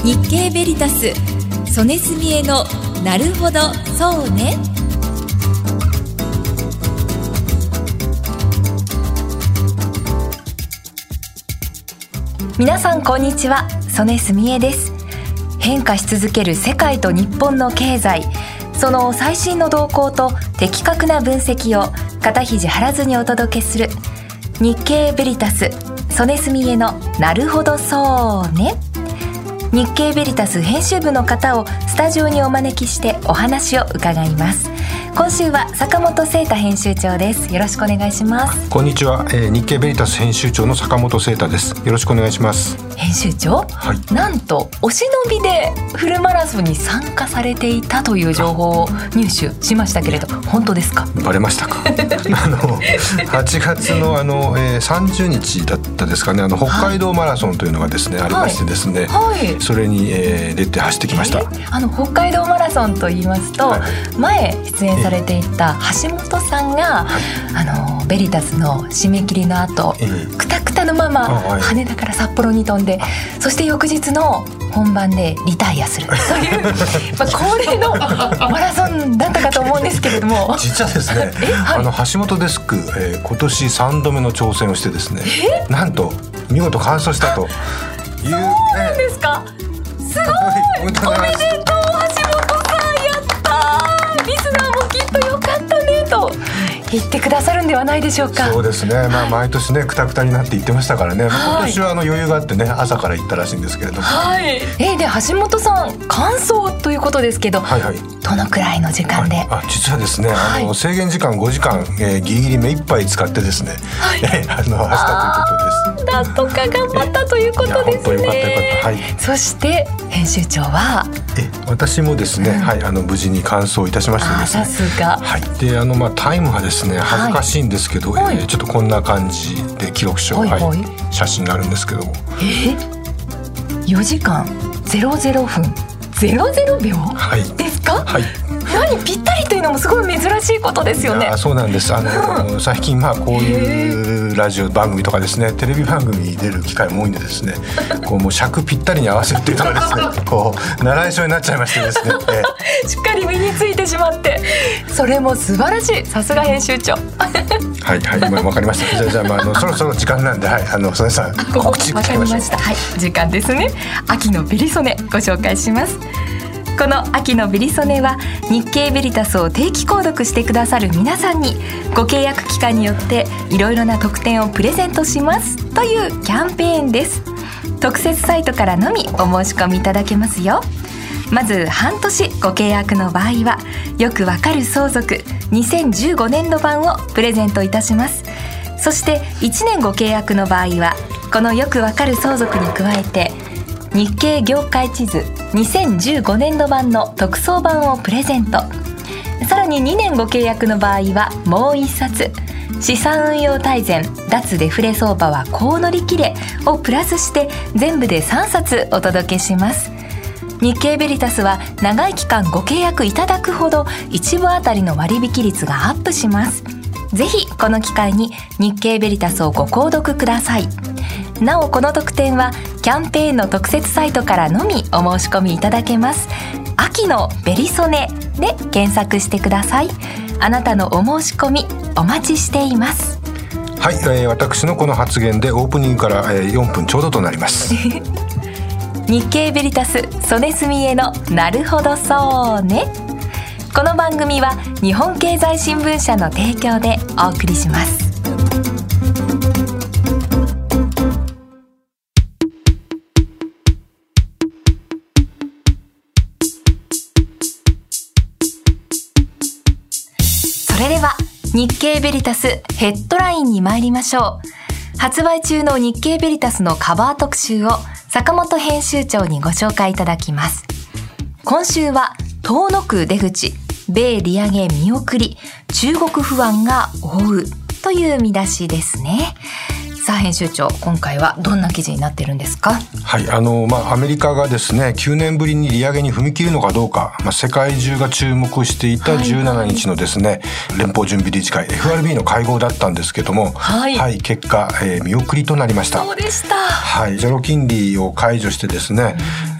日経ベリタス曽根澄江のなるほどそうね。 皆さんこんにちは、曽根澄江です。変化し続ける世界と日本の経済、その最新の動向と的確な分析を肩肘張らずにお届けする日経ベリタス曽根澄江のなるほどそうね。日経ベリタス編集部の方をスタジオにお招きしてお話を伺います。今週は坂本聖太編集長です。よろしくお願いします。 こんにちは、日経ベリタス編集長の坂本聖太です。よろしくお願いします。 編集長、はい、なんとお忍びでフルマラソンに参加されていたという情報を入手しましたけれど、本当ですか？ バレましたか？8月の30日だったですかね、北海道マラソンというのがですね、ありましてですね、それに、出て走ってきました。 北海道マラソンと言いますと、前出演されていた橋本さんが、ベリタスの締め切りの後、くたくたのまま羽田から札幌に飛んで、そして翌日の本番でリタイアするという恒例のマラソンだったかと思うんですけれども、 実はですね、橋本デスク、今年3度目の挑戦をしてですね、なんと見事完走したという。 そうなんですか？すごい、おめでとう橋本さん、やったー。リスナーもきっとよかったねと言ってくださるんではないでしょうか。 そうですね、毎年ねくたくたになって言ってましたからね、今年は余裕があってね、朝から行ったらしいんですけれども、 で橋本さん完走ということですけど、どのくらいの時間で？ 実はですね、制限時間5時間、ギリギリ目いっぱい使ってですね、走ったということです。 だとか頑張ったということですね。本当よかったよかった。そして編集長は私もですね、無事に完走いたしましてですね、 さすが。 でタイムはですね恥ずかしいんですけど、ちょっとこんな感じで記録書、写真があるんですけども、 4時間00分00秒ですか？ぴったりというのもすごい珍しいことですよね。 そうなんです。最近こういうラジオ番組とかですね、テレビ番組に出る機会も多いんでですね、もう尺ぴったりに合わせるっていうのがですね習い性になっちゃいましてですね、 しっかり身についてしまって、それも素晴らしい。さすが編集長。 わかりました。じゃあ、そろそろ時間なんで、曽根さん告知わかりました。時間ですね。秋のベリソネご紹介します。この秋のベリソネは日経ベリタスを定期購読してくださる皆さんにご契約期間によっていろいろな特典をプレゼントしますというキャンペーンです。特設サイトからのみお申し込みいただけますよ。まず半年ご契約の場合はよくわかる相続2015年度版をプレゼントいたします。そして1年ご契約の場合はこのよくわかる相続に加えて日経業界地図2015年度版の特装版をプレゼント。さらに2年ご契約の場合はもう1冊資産運用大全脱デフレ相場はこう乗り切れをプラスして全部で3冊お届けします。日経ベリタスは長い期間ご契約いただくほど1部あたりの割引率がアップします。ぜひこの機会に日経ベリタスをご購読ください。なおこの特典はキャンペーンの特設サイトからのみお申し込みいただけます。秋のベリソネで検索してください。あなたのお申し込みお待ちしています。 私のこの発言でオープニングから4分ちょうどとなります。 日経ベリタス曽根澄江のなるほどそうね。この番組は日本経済新聞社の提供でお送りします。それでは日経ベリタスヘッドラインに参りましょう。発売中の日経ベリタスのカバー特集を坂本編集長にご紹介いただきます。今週は遠のく出口、米利上げ見送り、中国不安が追うという見出しですね。さあ編集長、今回はどんな記事になっているんですか？ アメリカがですね9年ぶりに利上げに踏み切るのかどうか、世界中が注目していた17日のですね、連邦準備理事会 FRB の会合だったんですけども、結果、見送りとなりました。 そうでした。 ゼロ金利を解除してですね、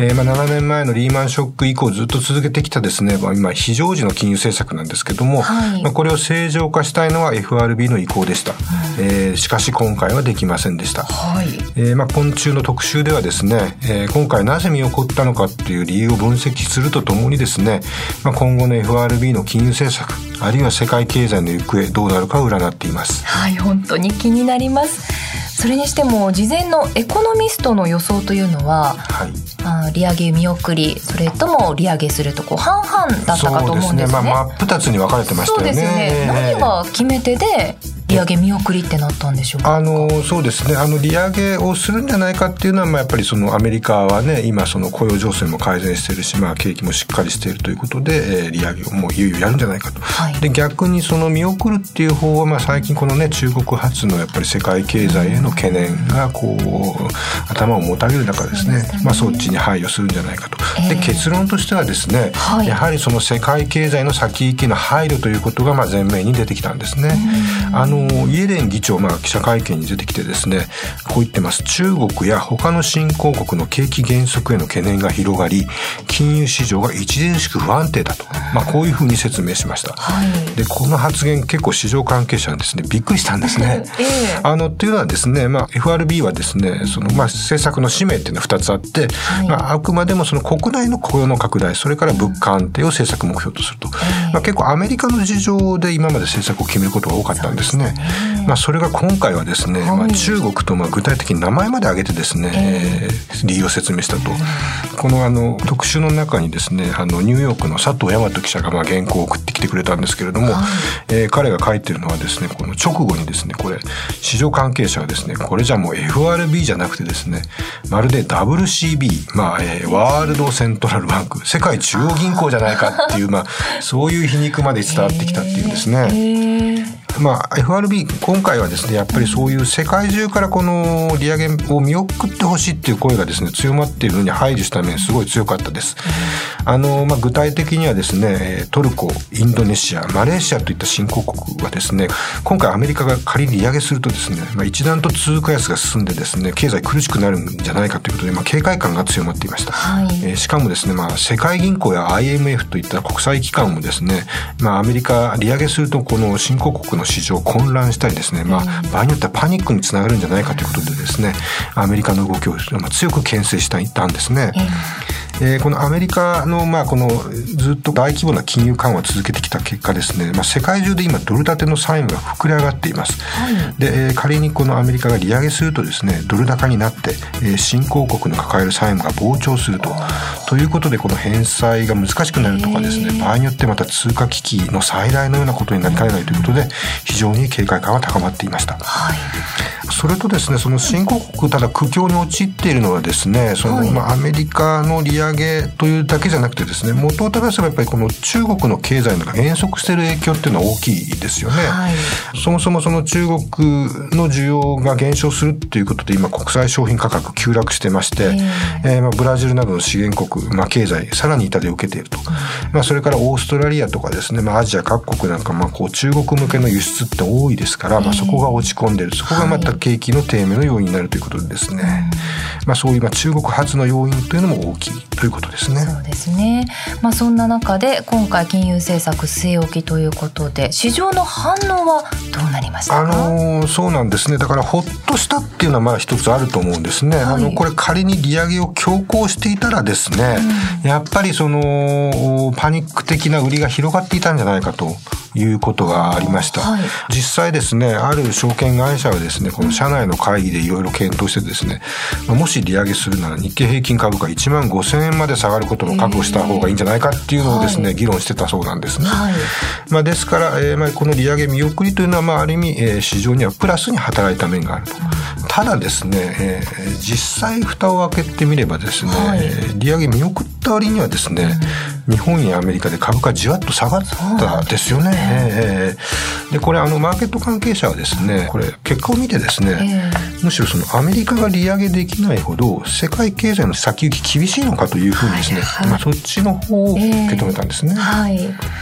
7年前のリーマンショック以降ずっと続けてきたですね、今非常時の金融政策なんですけども、これを正常化したいのは FRB の意向でした。しかし今回はできませんでした。今週の特集ではですね、今回なぜ見起こったのかという理由を分析するとともにですね、今後の FRB の金融政策あるいは世界経済の行方どうなるかを占っています。 本当に気になります。それにしても事前のエコノミストの予想というのは、利上げ見送りそれとも利上げすると半々だったかと思うんですね。 真っ二つに分かれてましたよね。 そうですね。何が決め手で利上げ見送りってなったんでしょうか。 そうですね。利上げをするんじゃないかっていうのは、やっぱりそのアメリカはね、今その雇用情勢も改善しているし、景気もしっかりしているということで、利上げをもういよいよやるんじゃないかと。で逆にその見送るっていう方は、最近このね中国発のやっぱり世界経済への懸念が頭をもたげる中ですね、そっちに配慮するんじゃないかと。で結論としてはですね、やはりその世界経済の先行きの配慮ということが前面に出てきたんですね。イエレン議長記者会見に出てきてですね、こう言ってます。中国や他の新興国の景気減速への懸念が広がり、金融市場が著しく不安定だと、こういうふうに説明しました。でこの発言結構市場関係者はですねびっくりしたんですね。というのはですね、FRB はですねその政策の使命っていうのは2つあって、あくまでもその国内の雇用の拡大それから物価安定を政策目標とすると、結構アメリカの事情で今まで政策を決めることが多かったんですね。それが今回はですね、中国と具体的に名前まで挙げてですね、理由を説明したと。この特集の中にですねニューヨークの佐藤大和記者が原稿を送ってきてくれたんですけれども、彼が書いてるのはですねこの直後にですねこれ市場関係者はですねこれじゃもう FRB じゃなくてですねまるで WCB、ワールドセントラルバンク世界中央銀行じゃないかっていうそういう皮肉まで伝わってきたっていうんですね。FRB 今回はですねやっぱりそういう世界中からこの利上げを見送ってほしいっていう声がですね強まっているのに配慮した面すごい強かったです。具体的にはですねトルコ、インドネシア、マレーシアといった新興国はですね今回アメリカが仮に利上げするとですね、一段と通貨安が進んでですね経済苦しくなるんじゃないかということで、警戒感が強まっていました。しかもですね、世界銀行や IMF といった国際機関もですね、アメリカ利上げするとこの新興国の市場混乱したりですね、場合によってはパニックにつながるんじゃないかということでですねアメリカの動きを強く牽制していたんですね。このアメリカのこのずっと大規模な金融緩和を続けてきた結果ですね、世界中で今ドル建ての債務が膨れ上がっています。で仮にこのアメリカが利上げするとですねドル高になって新興国の抱える債務が膨張するということでこの返済が難しくなるとかですね場合によってまた通貨危機の再来のようなことになりかねないということで非常に警戒感は高まっていました。それとですねその新興国ただ苦境に陥っているのはですねアメリカの利上げというだけじゃなくてですね元を正せばやっぱりこの中国の経済が減速している影響っていうのは大きいですよね。そもそもその中国の需要が減少するっていうことで今国際商品価格急落してまして、ブラジルなどの資源国、経済さらに痛手を受けていると、それからオーストラリアとかですね、アジア各国なんか中国向けの輸出って多いですから、そこが落ち込んでいる、そこがまた景気の低迷の要因になるということでですね、そういう中国発の要因というのも大きいということですね。 そうですね。そんな中で今回金融政策据え置きということで市場の反応はどうなりましたか？ そうなんですね。だからほっとしたっていうのは一つあると思うんですね。これ仮に利上げを強行していたらですね、やっぱりそのパニック的な売りが広がっていたんじゃないかということがありました。実際ですねある証券会社はですねこの社内の会議でいろいろ検討してですねもし利上げするなら日経平均株価15,000円まで下がることも覚悟した方がいいんじゃないかっていうのをですね、議論してたそうなんですね。ですから、この利上げ見送りというのはある意味、市場にはプラスに働いた面があると。ただですね、実際蓋を開けてみればですね、利上げ見送った割にはですね、日本やアメリカで株価じわっと下がったですよね。でこれマーケット関係者はですねこれ結果を見てですね、むしろそのアメリカが利上げできないほど世界経済の先行き厳しいのかというふうにですね、そっちの方を受け止めたんですね。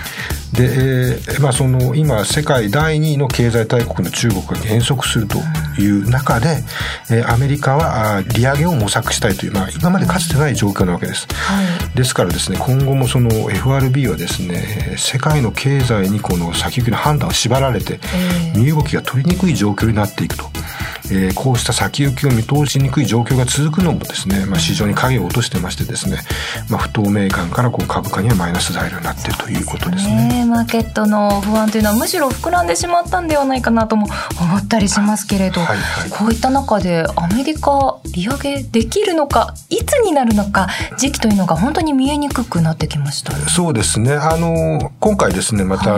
で、その今世界第2位の経済大国の中国が減速するという中で、アメリカは利上げを模索したいという、今までかつてない状況なわけです、ですからですね、今後もその FRB はですね、世界の経済にこの先行きの判断を縛られて、身動きが取りにくい状況になっていくと、こうした先行きを見通しにくい状況が続くのもですね、市場に影を落としてましてですね、不透明感から株価にはマイナス材料になっているということですね。 マーケットの不安というのはむしろ膨らんでしまったんではないかなとも思ったりしますけれど、こういった中でアメリカ利上げできるのか、いつになるのか、時期というのが本当に見えにくくなってきました。 そうですね、今回ですね、また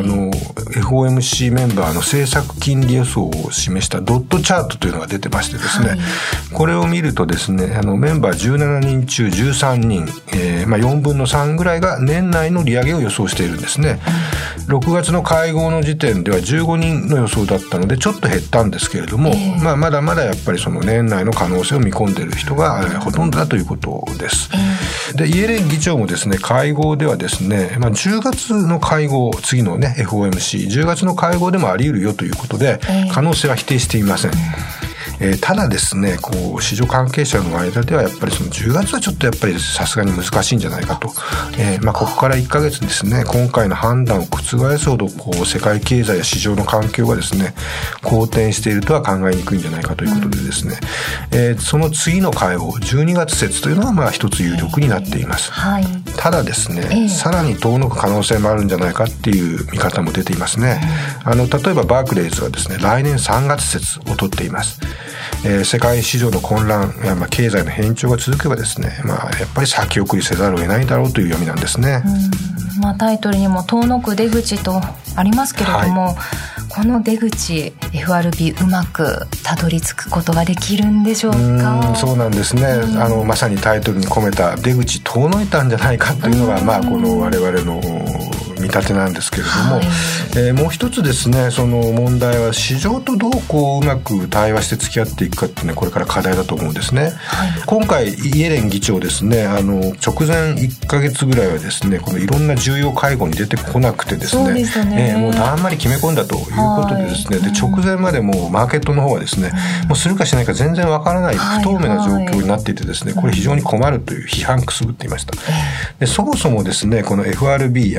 FOMC メンバーの政策金利予想を示したドットチャートというのが出てましてですね、これを見るとですね、メンバー17人中13人、4分の3ぐらいが年内の利上げを予想しているんですね。6月の会合の時点では15人の予想だったのでちょっと減ったんですけれども、まだまだやっぱりその年内の可能性を見込んでいる人がほとんどだということです。で、イエレン議長もですね、会合ではですね、10月の会合、次のね FOMC10 月の会合でもあり得るよということで、可能性は否定していません。ただですね、市場関係者の間ではやっぱりその10月はちょっとやっぱりさすがに難しいんじゃないかと、ここから1ヶ月ですね、今回の判断を覆すほど世界経済や市場の環境がですね好転しているとは考えにくいんじゃないかということでですね、その次の会合12月説というのは一つ有力になっています、ただですね、さらに遠のく可能性もあるんじゃないかっていう見方も出ていますね。例えばバークレイズはですね、来年3月説を取っています。世界市場の混乱や経済の変調が続けばですね、やっぱり先送りせざるを得ないだろうという読みなんですね。 タイトルにも遠のく出口とありますけれども、この出口 FRB うまくたどり着くことができるんでしょうか。 そうなんですね、まさにタイトルに込めた出口遠のいたんじゃないかというのが、この我々の見立てなんですけれども、もう一つですね、その問題は市場とどううまく対話して付き合っていくかっていうのはこれから課題だと思うんですね。今回イエレン議長ですね、直前1ヶ月ぐらいはですね、このいろんな重要会合に出てこなくてですね、もうだんまり決め込んだということでですね、で直前までもうマーケットの方はですね、もうするかしないか全然わからない不透明な状況になっていてですね、これ非常に困るという批判くすぶっていました。でそもそもですね、この FRB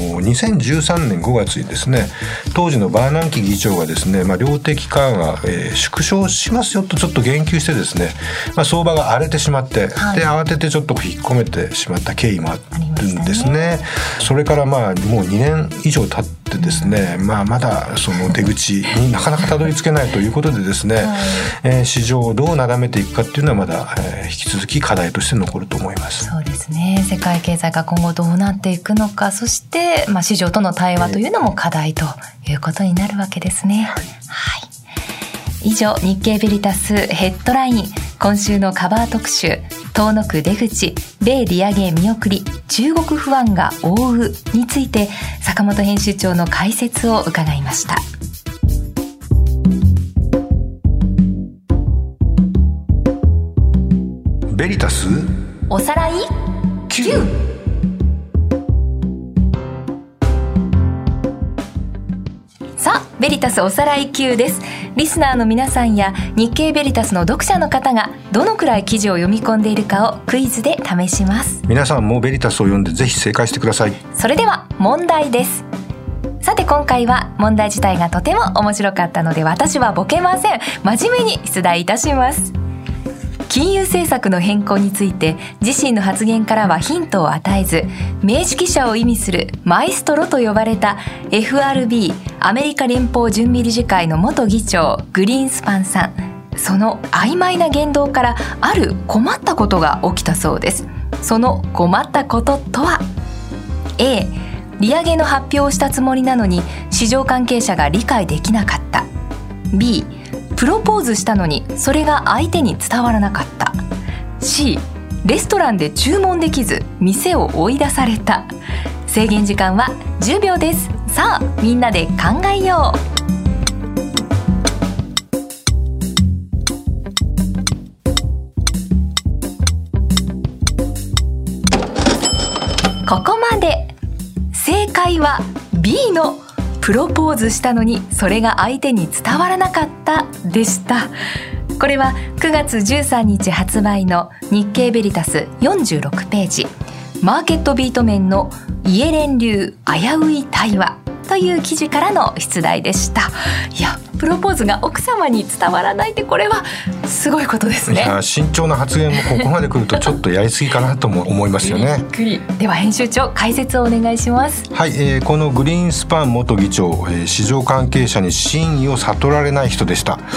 2013年5月にですね、当時のバーナンキ議長がですね、量的緩和、縮小しますよとちょっと言及してですね、相場が荒れてしまって、で慌ててちょっと引っ込めてしまった経緯もあるんですね。それからもう2年以上経ってですね、まだその出口になかなかたどり着けないということでですね、市場をどうなだめていくかっていうのはまだ、引き続き課題として残ると思います。 そうですね、世界経済が今後どうなっていくのか、そして、市場との対話というのも課題ということになるわけですね。以上、日経ベリタスヘッドライン、今週のカバー特集、遠のく出口、米利上げ見送り、中国不安が覆うについて、坂本編集長の解説を伺いました。 ベリタスおさらい Q。ベリタスおさらい Q です。リスナーの皆さんや日経ベリタスの読者の方がどのくらい記事を読み込んでいるかをクイズで試します。 皆さんもベリタスを読んでぜひ正解してください。 それでは問題です。さて今回は問題自体がとても面白かったので私はボケません。真面目に出題いたします。金融政策の変更について自身の発言からはヒントを与えず、名指揮者を意味するマエストロと呼ばれた FRB アメリカ連邦準備理事会の元議長グリーンスパンさん、その曖昧な言動からある困ったことが起きたそうです。その困ったこととは A、利上げの発表をしたつもりなのに市場関係者が理解できなかった。 B、プロポーズしたのにそれが相手に伝わらなかった。 C、レストランで注文できず店を追い出された。制限時間は10秒です。さあみんなで考えよう。ここまで。正解は B のプロポーズしたのにそれが相手に伝わらなかったでした。これは9月13日発売の日経ベリタス46ページ、マーケットビート面のイエレン流危うい対話という記事からの出題でした。いや、プロポーズが奥様に伝わらないって、これはすごいことですね。 いや、慎重な発言もここまで来るとちょっとやりすぎかなとも思いますよね。 びっくり。では編集長、解説をお願いします。 はい、このグリーンスパン元議長、市場関係者に真意を悟られない人でした。はい、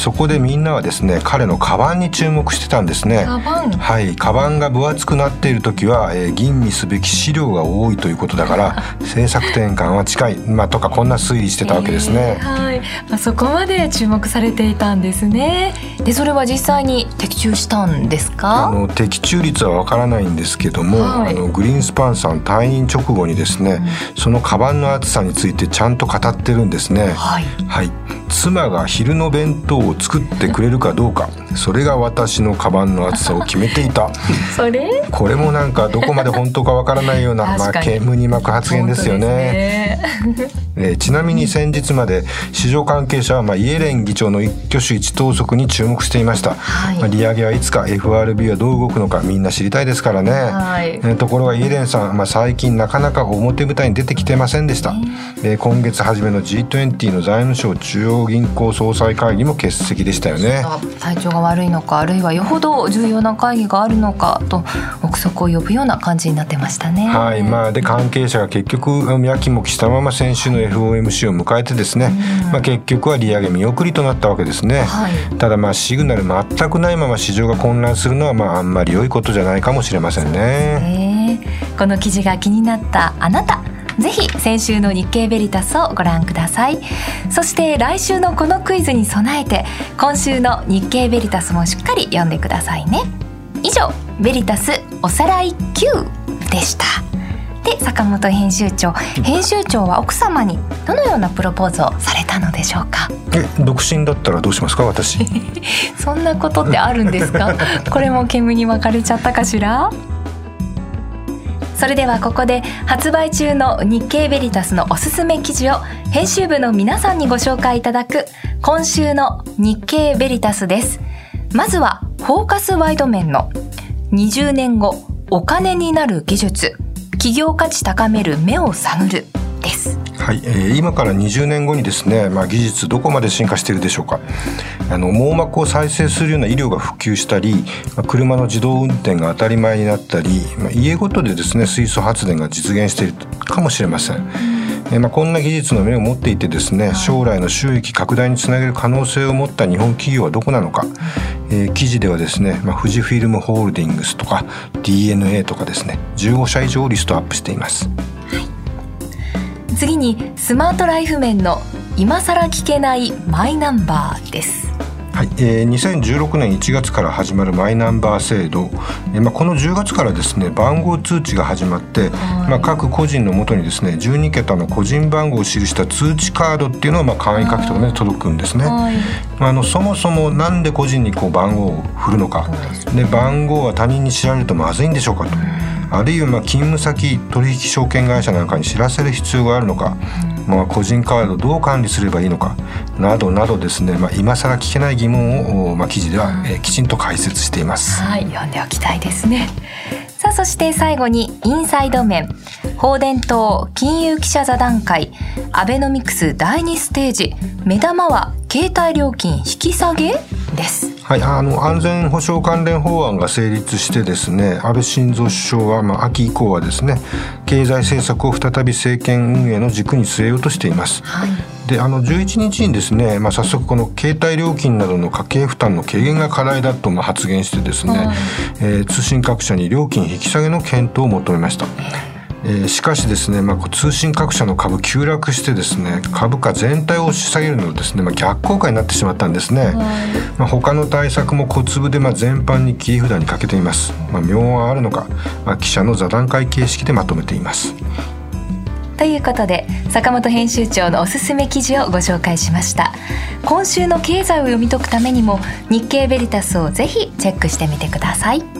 そこでみんなはですね、彼のカバンに注目してたんですね。 カバン、 はい、カバンが分厚くなっている時は、吟味すべき資料が多いということだから政策転換は近い、とかこんな推理してたわけですね。 はい、そこまで注目されていたんですね。で、それは実際に的中したんですか？ 的中率はわからないんですけども、はい、グリーンスパンさん退任直後にですね、そのカバンの厚さについてちゃんと語ってるんですね。はい、はい、妻が昼の弁当を作ってくれるかどうか、それが私のカバンの厚さを決めていた。これもなんかどこまで本当かわからないような煙に巻く発言ですよね。ちなみに先日まで市場関係者はイエレン議長の一挙手一投足に注目していました。はい、利上げはいつか FRB はどう動くのかみんな知りたいですからね。はい、ところがイエレンさん、最近なかなか表舞台に出てきてませんでした。今月初めの G20 の財務省中央銀行総裁会議も欠席でしたよね。 体調が悪いのか、あるいはよほど重要な会議があるのかと憶測を呼ぶような感じになってましたね。 はい、で関係者が結局やきもきしたまま先週の FOMC を迎えてですね、結局は利上げ見送りとなったわけですね。はい、ただシグナル全くないまま市場が混乱するのはあんまり良いことじゃないかもしれませんね。 この記事が気になったあなた、ぜひ先週の日経ベリタスをご覧ください。そして来週のこのクイズに備えて今週の日経ベリタスもしっかり読んでくださいね。以上、ベリタスおさらい Q でした。で、坂本編集長は奥様にどのようなプロポーズをされたのでしょうか？ 独身だったらどうしますか、私。 そんなことってあるんですか？これも煙に巻かれちゃったかしら。それではここで発売中の日経ベリタスのおすすめ記事を編集部の皆さんにご紹介いただく今週の日経ベリタスです。まずはフォーカスワイド面の20年後お金になる技術、企業価値高める目を探るです。 はい、今から20年後にですね、技術どこまで進化しているでしょうか。網膜を再生するような医療が普及したり、車の自動運転が当たり前になったり、家ごとでですね水素発電が実現しているかもしれません。こんな技術の目を持っていてですね、将来の収益拡大につなげる可能性を持った日本企業はどこなのか、記事ではですね、富士フィルムホールディングスとか DNA とかですね、15社以上リストアップしています。 次にスマートライフ面の今さら聞けないマイナンバーです。 はい、2016年1月から始まるマイナンバー制度、この10月からですね番号通知が始まって、各個人のもとにですね12桁の個人番号を記した通知カードっていうのは簡易書き留めで届くんですね。そもそもなんで個人に番号を振るのか、で番号は他人に知られるとまずいんでしょうかと、あるいは勤務先取引証券会社なんかに知らせる必要があるのか、個人カードをどう管理すればいいのかなどなどですね、今更聞けない疑問を、記事では、きちんと解説しています。 はい、読んでおきたいですね。さあ、そして最後にインサイド面、放電等金融記者座談会、アベノミクス第2ステージ、目玉は携帯料金引き下げです。 はい、安全保障関連法案が成立してですね、安倍晋三首相は、秋以降はですね経済政策を再び政権運営の軸に据えようとしています。はい、で11日にですね、早速この携帯料金などの家計負担の軽減が課題だと発言してですね、通信各社に料金引き下げの検討を求めました。しかしですね、通信各社の株急落してですね、株価全体を押し下げるのですね、逆効果になってしまったんですね。他の対策も小粒で全般に切り札にかけています。妙はあるのか、記者の座談会形式でまとめています。 ということで坂本編集長のおすすめ記事をご紹介しました。今週の経済を読み解くためにも日経ベリタスをぜひチェックしてみてください。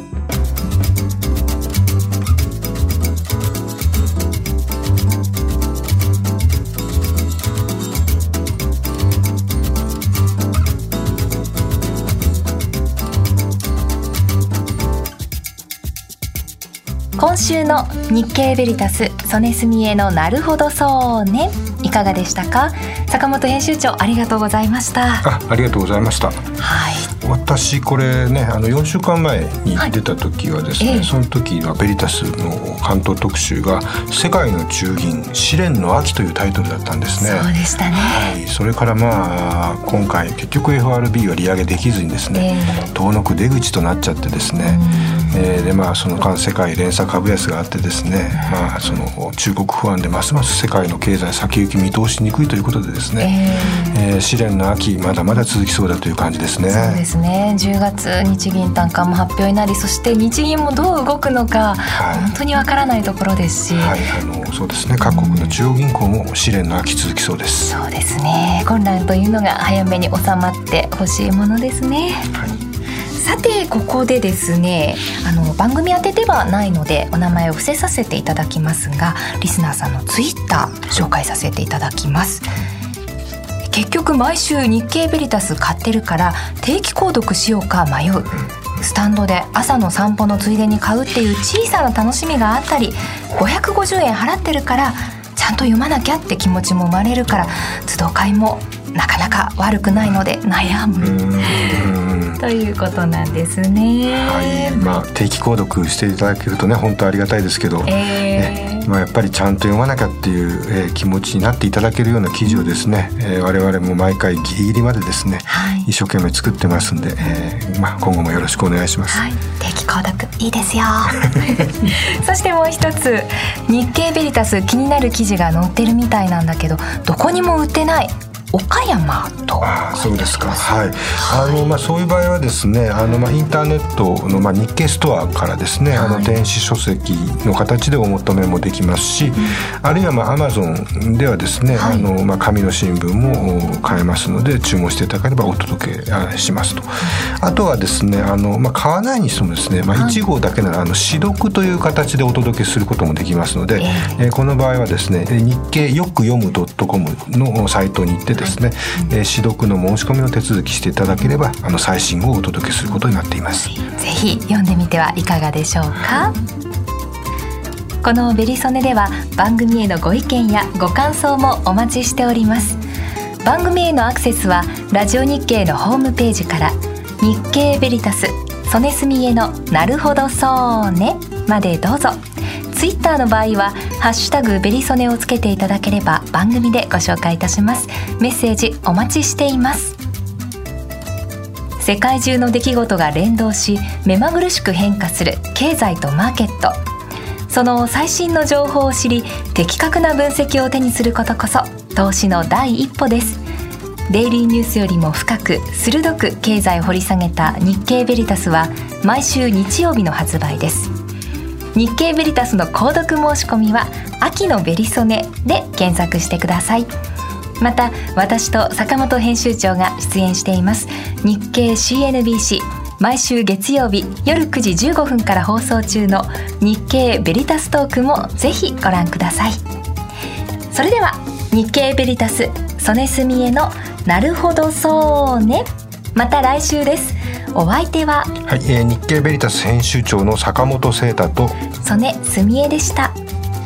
今週の日経ベリタス曽根澄江のなるほどそうね、いかがでしたか？坂本編集長、ありがとうございました。 ありがとうございました。私これね4週間前に出た時はですね、その時はベリタスの関東特集が世界の中銀試練の秋というタイトルだったんですね。 そうでしたね。 それから今回結局 FRB は利上げできずにですね、遠のく出口となっちゃってですね、でその間世界連鎖株安があってですね、その中国不安でますます世界の経済先行き見通しにくいということでですね、試練の秋まだまだ続きそうだという感じですね。 そうですね。10月日銀短観も発表になり、そして日銀もどう動くのか、本当にわからないところですし、 そうですね、各国の中央銀行も試練の秋続きそうです。 そうですね。混乱というのが早めに収まってほしいものですね。さてここでですね、番組宛てではないのでお名前を伏せさせていただきますが、リスナーさんのツイッター紹介させていただきます。結局毎週日経ベリタス買ってるから定期購読しようか迷う、スタンドで朝の散歩のついでに買うっていう小さな楽しみがあったり、550円払ってるからちゃんと読まなきゃって気持ちも生まれるから、都度買いもなかなか悪くないので悩むということなんですね。 定期購読していただけるとね本当ありがたいですけど、やっぱりちゃんと読まなきゃっていう、気持ちになっていただけるような記事をですね、我々も毎回ギリギリまでですね、一生懸命作ってますんで、今後もよろしくお願いします。 定期購読いいですよそしてもう一つ、日経ベリタス気になる記事が載ってるみたいなんだけど、どこにも売ってない岡山と。 そうですか。そういう場合はですね、インターネットの、日経ストアからですね、電子書籍の形でお求めもできますし、あるいはAmazonではですね、紙の新聞も買えますので、注文していただければお届けしますと。あとはですね、買わないにしてもですね、1号だけなら試読という形でお届けすることもできますので、この場合はですね、日経よく読む .com のサイトに行ってですね、試読の申し込みの手続きしていただければ最新号をお届けすることになっています。 ぜひ読んでみてはいかがでしょうか。このベリソネでは番組へのご意見やご感想もお待ちしております。番組へのアクセスはラジオ日経のホームページから、日経ベリタス曽根澄江のなるほどそうねまでどうぞ。ツイッターの場合はハッシュタグベリソネをつけていただければ番組でご紹介いたします。メッセージお待ちしています。世界中の出来事が連動し目まぐるしく変化する経済とマーケット、その最新の情報を知り的確な分析を手にすることこそ投資の第一歩です。デイリーニュースよりも深く鋭く経済を掘り下げた日経ベリタスは毎週日曜日の発売です。日経ベリタスの購読申し込みは秋のベリソネで検索してください。また私と坂本編集長が出演しています日経 CNBC 毎週月曜日夜9時15分から放送中の日経ベリタストークもぜひご覧ください。それでは日経ベリタス曽根澄江のなるほどそうね、また来週です。お相手は、 日経ベリタス編集長の坂本誠太と曽根澄江でした。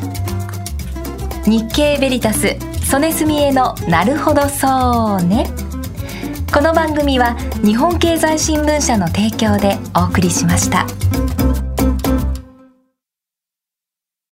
日経ベリタス曽根澄江のなるほどそうね。この番組は日本経済新聞社の提供でお送りしました。